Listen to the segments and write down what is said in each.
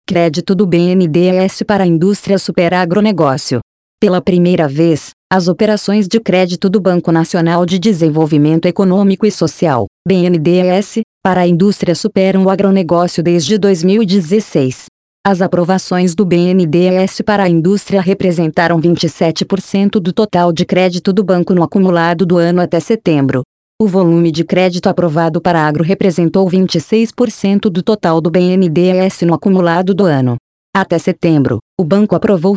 Crédito do BNDES para a indústria supera agronegócio. Pela primeira vez, as operações de crédito do Banco Nacional de Desenvolvimento Econômico e Social, BNDES, para a indústria superam o agronegócio desde 2016. As aprovações do BNDES para a indústria representaram 27% do total de crédito do banco no acumulado do ano até setembro. O volume de crédito aprovado para agro representou 26% do total do BNDES no acumulado do ano. Até setembro, o banco aprovou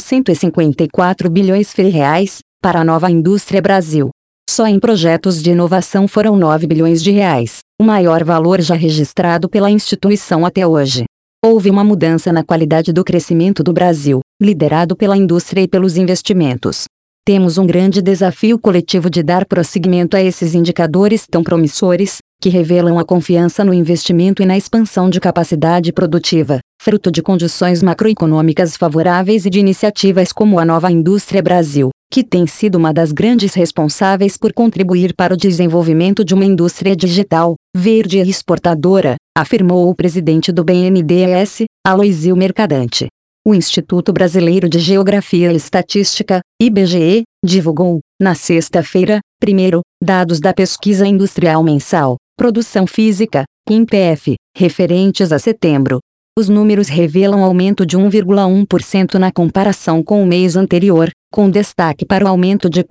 154 bilhões de reais para a Nova Indústria Brasil. Só em projetos de inovação foram 9 bilhões de reais, o maior valor já registrado pela instituição até hoje. Houve uma mudança na qualidade do crescimento do Brasil, liderado pela indústria e pelos investimentos. Temos um grande desafio coletivo de dar prosseguimento a esses indicadores tão promissores, que revelam a confiança no investimento e na expansão de capacidade produtiva, fruto de condições macroeconômicas favoráveis e de iniciativas como a Nova Indústria Brasil, que tem sido uma das grandes responsáveis por contribuir para o desenvolvimento de uma indústria digital, verde e exportadora, afirmou o presidente do BNDES, Aloizio Mercadante. O Instituto Brasileiro de Geografia e Estatística, IBGE, divulgou, na sexta-feira, dados da Pesquisa Industrial Mensal, Produção Física, PIMPF, referentes a setembro. Os números revelam aumento de 1,1% na comparação com o mês anterior, com destaque para o aumento de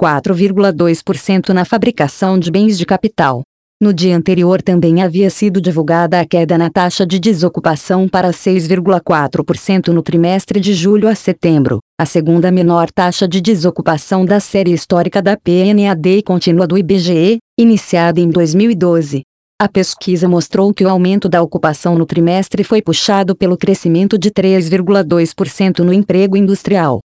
4,2% na fabricação de bens de capital. No dia anterior também havia sido divulgada a queda na taxa de desocupação para 6,4% no trimestre de julho a setembro, a segunda menor taxa de desocupação da série histórica da PNAD contínua do IBGE, iniciada em 2012. A pesquisa mostrou que o aumento da ocupação no trimestre foi puxado pelo crescimento de 3,2% no emprego industrial,